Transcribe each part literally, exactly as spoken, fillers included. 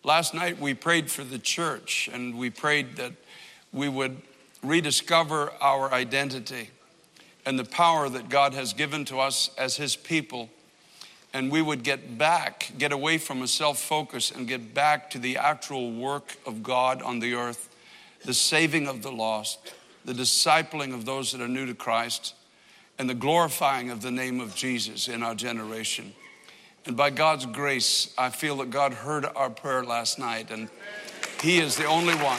Last night we prayed for the church, and we prayed that we would rediscover our identity and the power that God has given to us as his people. And we would get back, get away from a self-focus and get back to the actual work of God on the earth, the saving of the lost, the discipling of those that are new to Christ, and the glorifying of the name of Jesus in our generation. And by God's grace, I feel that God heard our prayer last night, and he is the only one.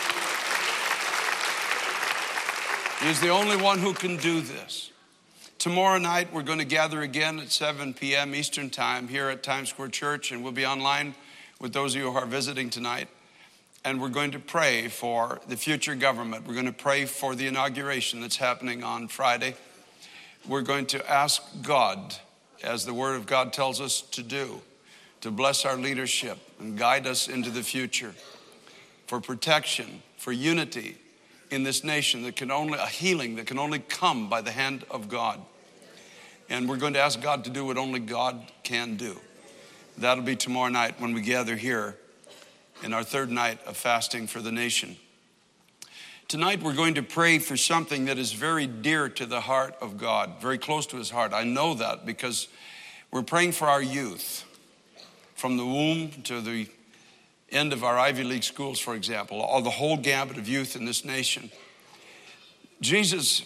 He is the only one who can do this. Tomorrow night, we're going to gather again at seven p.m. Eastern Time here at Times Square Church, and we'll be online with those of you who are visiting tonight. And we're going to pray for the future government. We're going to pray for the inauguration that's happening on Friday. We're going to ask God, as the Word of God tells us to do, to bless our leadership and guide us into the future, for protection, for unity in this nation that can only, a healing that can only come by the hand of God. And we're going to ask God to do what only God can do. That'll be tomorrow night when we gather here in our third night of fasting for the nation. Tonight we're going to pray for something that is very dear to the heart of God, very close to his heart. I know that because we're praying for our youth, from the womb to the end of our Ivy League schools, for example, or the whole gambit of youth in this nation. Jesus,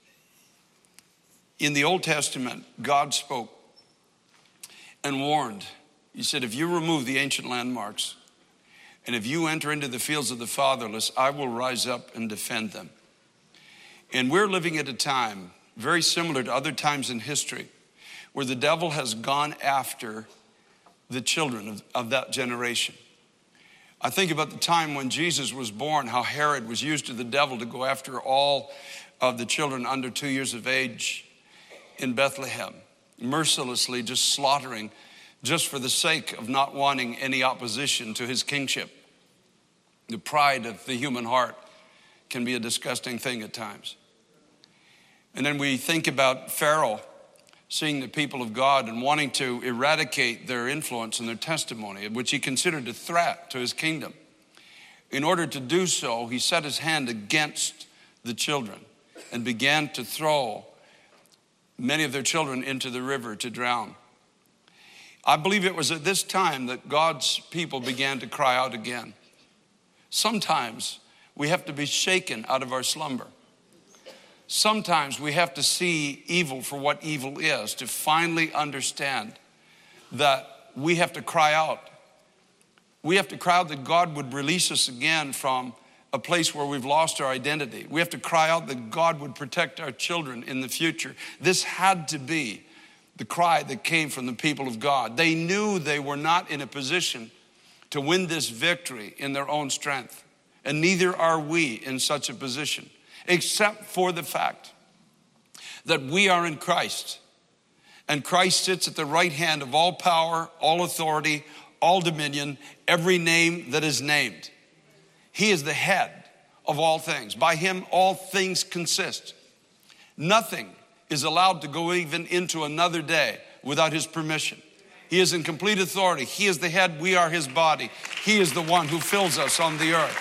in the Old Testament, God spoke and warned. He said, if you remove the ancient landmarks, and if you enter into the fields of the fatherless, I will rise up and defend them. And we're living at a time very similar to other times in history where the devil has gone after the children of, of that generation. I think about the time when Jesus was born, how Herod was used to the devil to go after all of the children under two years of age in Bethlehem, mercilessly just slaughtering just for the sake of not wanting any opposition to his kingship. The pride of the human heart can be a disgusting thing at times. And then we think about Pharaoh seeing the people of God and wanting to eradicate their influence and their testimony, which he considered a threat to his kingdom. In order to do so, he set his hand against the children and began to throw many of their children into the river to drown. I believe it was at this time that God's people began to cry out again. Sometimes we have to be shaken out of our slumber. Sometimes we have to see evil for what evil is, to finally understand that we have to cry out. We have to cry out that God would release us again from a place where we've lost our identity. We have to cry out that God would protect our children in the future. This had to be the cry that came from the people of God. They knew they were not in a position to win this victory in their own strength. And neither are we in such a position, except for the fact that we are in Christ. And Christ sits at the right hand of all power, all authority, all dominion, every name that is named. He is the head of all things. By him, all things consist. Nothing is allowed to go even into another day without his permission. He is in complete authority. He is the head. We are his body. He is the one who fills us on the earth.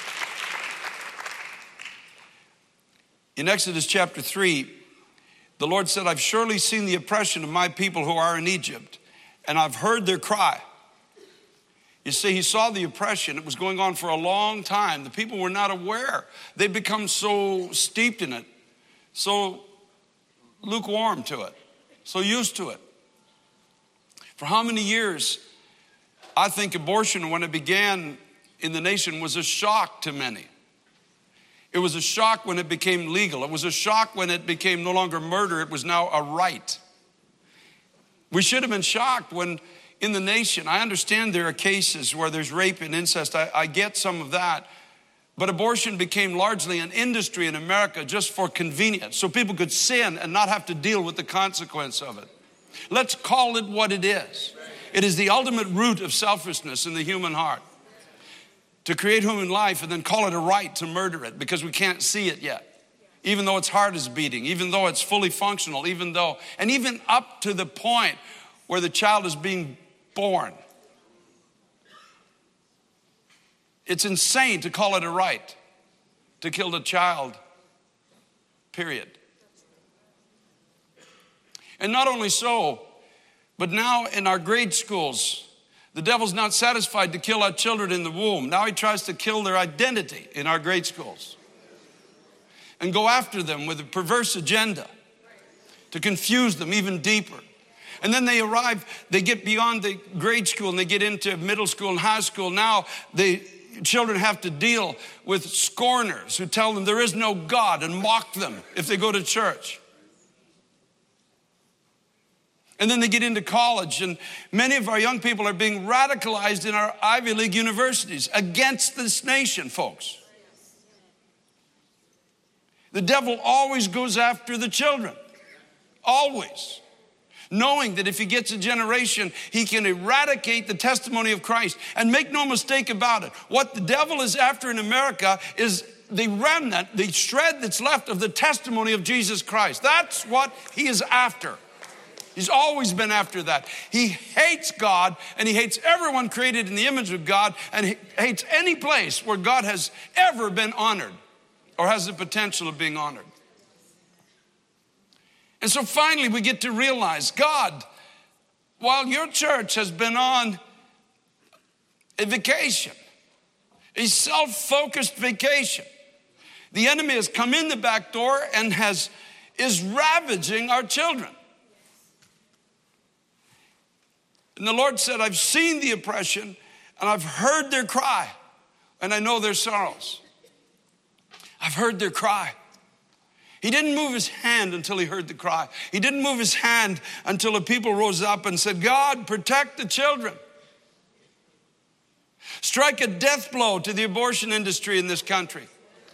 In Exodus chapter three, the Lord said, I've surely seen the oppression of my people who are in Egypt, and I've heard their cry. You see, he saw the oppression. It was going on for a long time. The people were not aware. They'd become so steeped in it, so lukewarm to it, so used to it. For how many years, I think abortion, when it began in the nation, was a shock to many. It was a shock when it became legal. It was a shock when it became no longer murder. It was now a right. We should have been shocked when in the nation, I understand there are cases where there's rape and incest. I, I get some of that. But abortion became largely an industry in America just for convenience, so people could sin and not have to deal with the consequence of it. Let's call it what it is. It is the ultimate root of selfishness in the human heart. To create human life and then call it a right to murder it because we can't see it yet. Even though its heart is beating, even though it's fully functional, even though, and even up to the point where the child is being born. It's insane to call it a right to kill a child, period. And not only so, but now in our grade schools, the devil's not satisfied to kill our children in the womb. Now he tries to kill their identity in our grade schools and go after them with a perverse agenda to confuse them even deeper. And then they arrive, they get beyond the grade school and they get into middle school and high school. Now the children have to deal with scorners who tell them there is no God and mock them if they go to church. And then they get into college, and many of our young people are being radicalized in our Ivy League universities against this nation, folks. The devil always goes after the children, always, knowing that if he gets a generation, he can eradicate the testimony of Christ. And make no mistake about it, what the devil is after in America is the remnant, the shred that's left of the testimony of Jesus Christ. That's what he is after. He's always been after that. He hates God, and he hates everyone created in the image of God, and he hates any place where God has ever been honored or has the potential of being honored. And so finally we get to realize, God, while your church has been on a vacation, a self-focused vacation, the enemy has come in the back door and has is ravaging our children. And the Lord said, I've seen the oppression and I've heard their cry and I know their sorrows. I've heard their cry. He didn't move his hand until he heard the cry. He didn't move his hand until the people rose up and said, God, protect the children. Strike a death blow to the abortion industry in this country.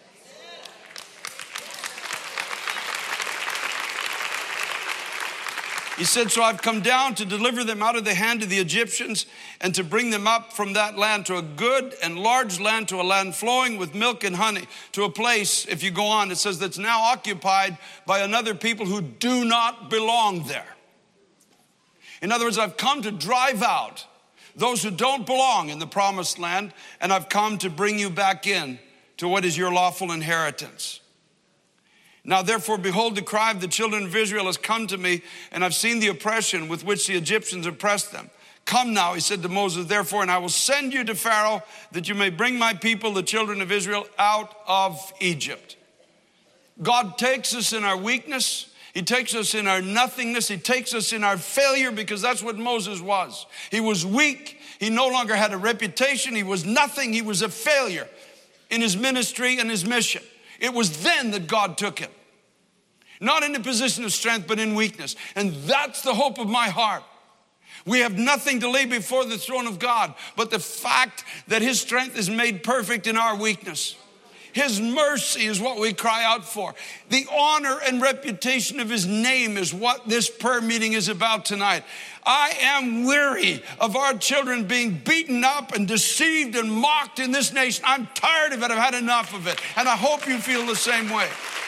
He said, so I've come down to deliver them out of the hand of the Egyptians and to bring them up from that land to a good and large land, to a land flowing with milk and honey, to a place, if you go on, it says that's now occupied by another people who do not belong there. In other words, I've come to drive out those who don't belong in the promised land, and I've come to bring you back in to what is your lawful inheritance. Now, therefore, behold, the cry of the children of Israel has come to me, and I've seen the oppression with which the Egyptians oppressed them. Come now, he said to Moses, therefore, and I will send you to Pharaoh, that you may bring my people, the children of Israel, out of Egypt. God takes us in our weakness. He takes us in our nothingness. He takes us in our failure, because that's what Moses was. He was weak. He no longer had a reputation. He was nothing. He was a failure in his ministry and his mission. It was then that God took him. Not in a position of strength, but in weakness. And that's the hope of my heart. We have nothing to lay before the throne of God, but the fact that his strength is made perfect in our weakness. His mercy is what we cry out for. The honor and reputation of his name is what this prayer meeting is about tonight. I am weary of our children being beaten up and deceived and mocked in this nation. I'm tired of it. I've had enough of it. And I hope you feel the same way.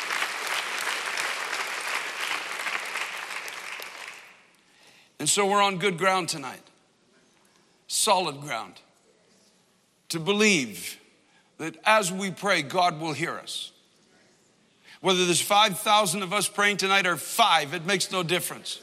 And so we're on good ground tonight. Solid ground. To believe that as we pray, God will hear us. Whether there's five thousand of us praying tonight or five, it makes no difference.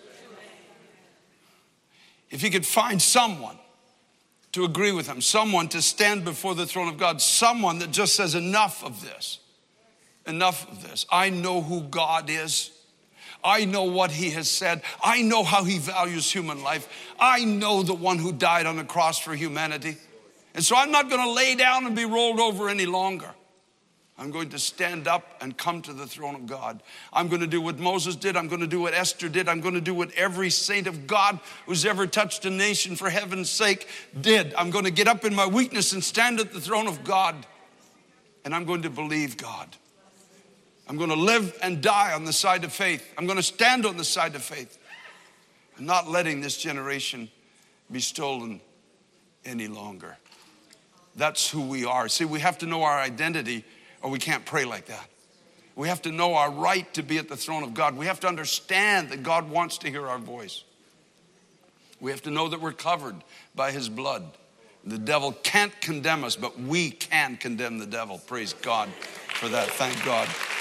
If he could find someone to agree with him, someone to stand before the throne of God, someone that just says enough of this, enough of this. I know who God is. I know what he has said. I know how he values human life. I know the one who died on the cross for humanity. And so I'm not going to lay down and be rolled over any longer. I'm going to stand up and come to the throne of God. I'm going to do what Moses did. I'm going to do what Esther did. I'm going to do what every saint of God who's ever touched a nation for heaven's sake did. I'm going to get up in my weakness and stand at the throne of God. And I'm going to believe God. I'm going to live and die on the side of faith. I'm going to stand on the side of faith. I'm not letting this generation be stolen any longer. That's who we are. See, we have to know our identity, or we can't pray like that. We have to know our right to be at the throne of God. We have to understand that God wants to hear our voice. We have to know that we're covered by his blood. The devil can't condemn us, but we can condemn the devil. Praise God for that. Thank God.